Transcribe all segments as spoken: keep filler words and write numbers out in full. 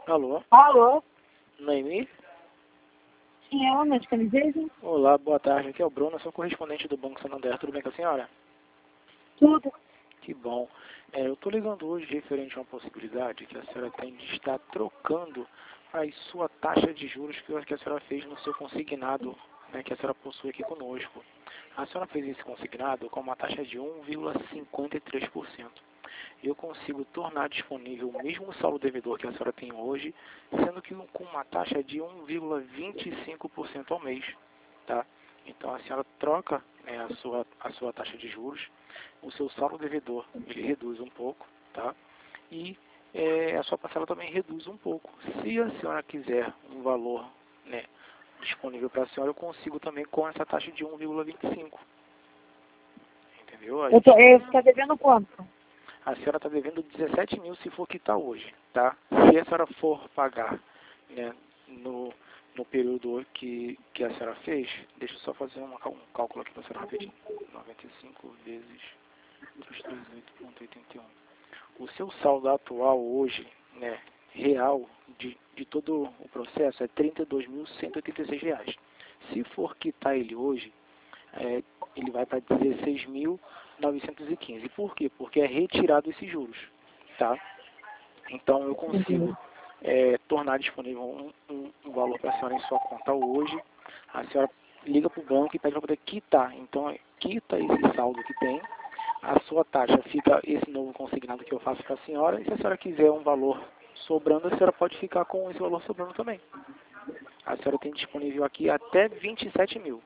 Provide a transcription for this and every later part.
Alô? Alô? Noemi? Sim, é uma médica Liseja? Olá, boa tarde. Aqui é o Bruno, sou correspondente do Banco Santander. Tudo bem com a senhora? Tudo. Que bom. É, eu estou ligando hoje referente a uma possibilidade que a senhora tem de estar trocando a sua taxa de juros que que a senhora fez no seu consignado, né, que a senhora possui aqui conosco. A senhora fez esse consignado com uma taxa de um vírgula cinquenta e três por cento. Eu consigo tornar disponível o mesmo saldo devedor que a senhora tem hoje, sendo que com uma taxa de um vírgula vinte e cinco por cento ao mês, tá? Então a senhora troca, né, a sua a sua taxa de juros, o seu saldo devedor ele reduz um pouco, tá? E é, a sua parcela também reduz um pouco. Se a senhora quiser um valor, né, disponível para a senhora, eu consigo também com essa taxa de um vírgula vinte e cinco. Entendeu? A Eu gente tô, eu tá devendo quanto? A senhora está devendo dezessete mil se for quitar hoje, tá? Se a senhora for pagar, né, no, no período que, que a senhora fez, deixa eu só fazer uma, um cálculo aqui para a senhora rapidinho. noventa e cinco vezes trezentos e trinta e oito vírgula oitenta e um. O seu saldo atual hoje, né, real, de, de todo o processo, é trinta e dois mil cento e oitenta e seis reais. Se for quitar ele hoje, é, ele vai para dezesseis mil novecentos e quinze. Por quê? Porque é retirado esses juros, tá? Então eu consigo é, tornar disponível um, um, um valor para a senhora em sua conta hoje. A senhora liga para o banco e pede para poder quitar. Então quita esse saldo que tem. A sua taxa fica esse novo consignado que eu faço para a senhora. E se a senhora quiser um valor sobrando, a senhora pode ficar com esse valor sobrando também. A senhora tem disponível aqui até vinte e sete mil.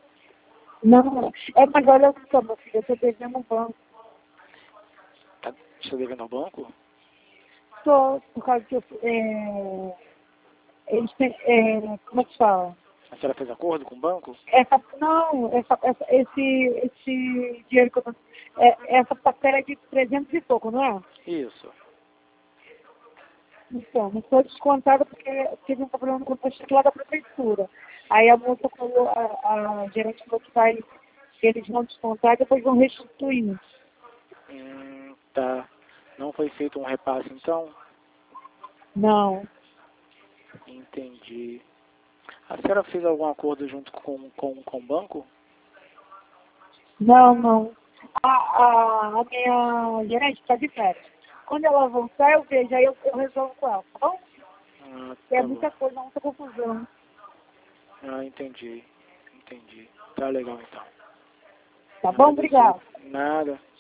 Não, é, mas olha só, meu filho, eu tô devendo um banco. Tá, está devendo ao banco? Tô, por causa que eu, é, eles têm, é, como é que fala? A senhora fez acordo com o banco? Essa, não, essa, essa, esse, esse dinheiro que eu tô, é, essa parcela é de trezentos e pouco, não é? Isso. Então, não foi descontada porque teve um problema no contra-cheque lá da prefeitura. Aí a moça falou, a, a gerente falou que vai, que eles vão descontar e depois vão restituir. Hum, tá. Não foi feito um repasse, então? Não, Entendi. A senhora fez algum acordo junto com, com, com o banco? não, não. A, a, a minha gerente está de férias. Quando ela voltar, eu vejo, aí eu, eu resolvo com ela, tá bom? Ah, Porque é tá bom. muita coisa, muita confusão. Ah, entendi. Entendi. Tá legal, então. Tá bom? Agradecer. Obrigada. Nada.